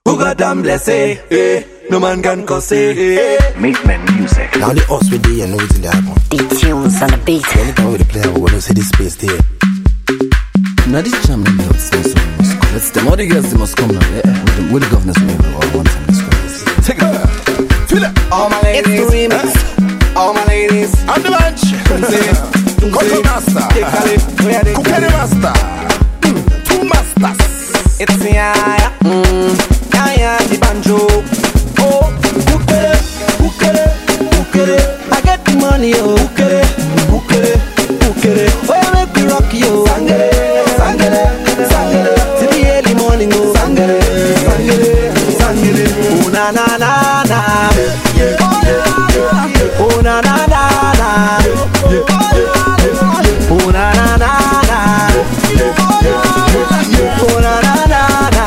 Who got damn blessed, no man can cause it. Make men music. Now the us with the and what's in the album. The tunes on the beat. Anytime with the player, we don't see this space there. Now this jam them helps them, so we must come. Let's them, all the girls they must come now, yeah. With the governors maybe or one time let's go. Take it. Feel it. All my ladies, It's the remix. all my ladies, I'm the lunch. Control master. Cookery master. Two masters. it's the Yaya, the banjo. Oh, hookere, I get the money, oh, hookere, oh, you make me rock you, sangere, till the early morning, oh, sangere, oh, na na na na, oh, na na na na, oh, na na na na, oh, na na na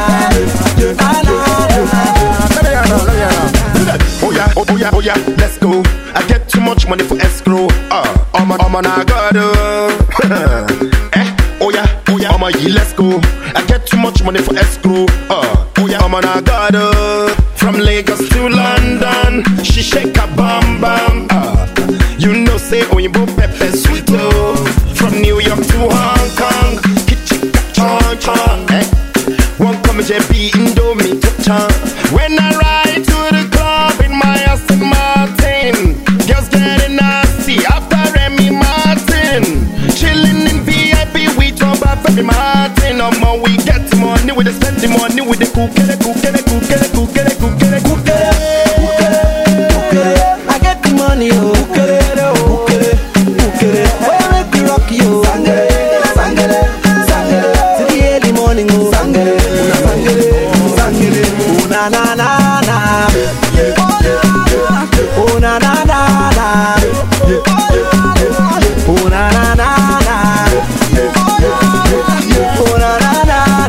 Oh yeah, let's go. I get too much money for escrow. I'm on a god. Oh yeah, I'm a let's go. I get too much money for escrow. Oh yeah, I'm on a god. From Lagos to London, she shake a bam bam. You know say Oyinbo pepper sweet oh. From New York to Hong Kong, kitchen chon chon. One come JB Indomie to when I ride to the club in my Aston Martin, girls getting nasty after Remy Martin. Chilling in VIP, we talk about Remy Martin. We get money, we spend the money with the cookere. I get the money, oh, hookere, oh, you make me rock you, sangere, till the early morning, oh, sangere, oh, na na na na, oh, na na na na, oh, na na na na, oh, na na na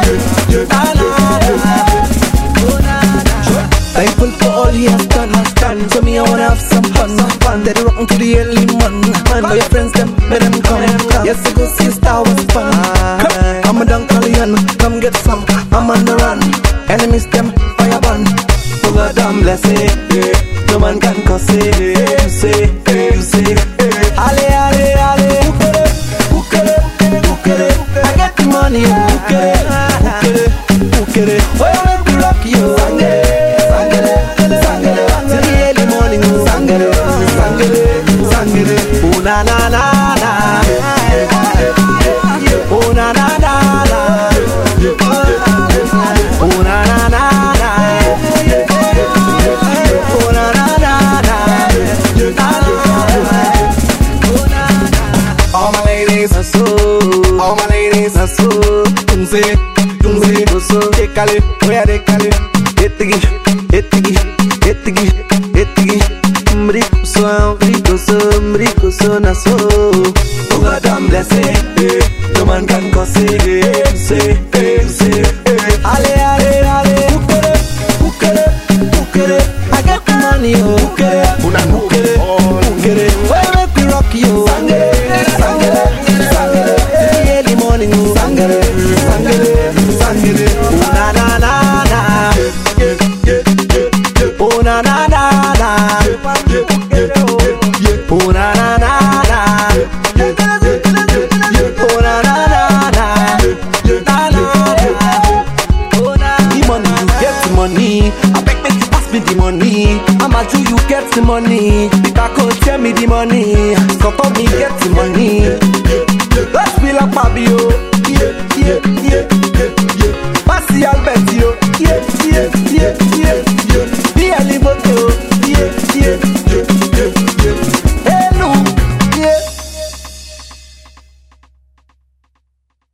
na. Thankful for all he has done. So me I wanna have some fun. That they rockin' to the early morning. Know your friends them, let them come. Yes, I go see Star Wars fun. I'm a Dunkalian, come get some. I'm on the run. Enemies them fire burn. Oh God, damn bless it. No man can cause it. You say, ale. Hookere. I get the money. Hookere. Oh, you make me rock you. Sangere. Till the early morning. Sangere. Oh na na na na. Oh na na na na. Oh na na na na. Oh na na na na. All my ladies are so. Tunze, so. Dekale, oya dekale. Etigi. Mrikuso na so. Oh God, I'm blessed. No man can cause it. Say. Ale. Hookere. I get the money, oh. Hookere. Why make me rock you? Sangere. Till the early morning, oh. Sangere. Oh na na na na. Oh na na na na. Oh na na na na. Oh na na na na. The money, you get the money. I beg make you pass me the money. I'ma do you get the money. If I could tell me the money.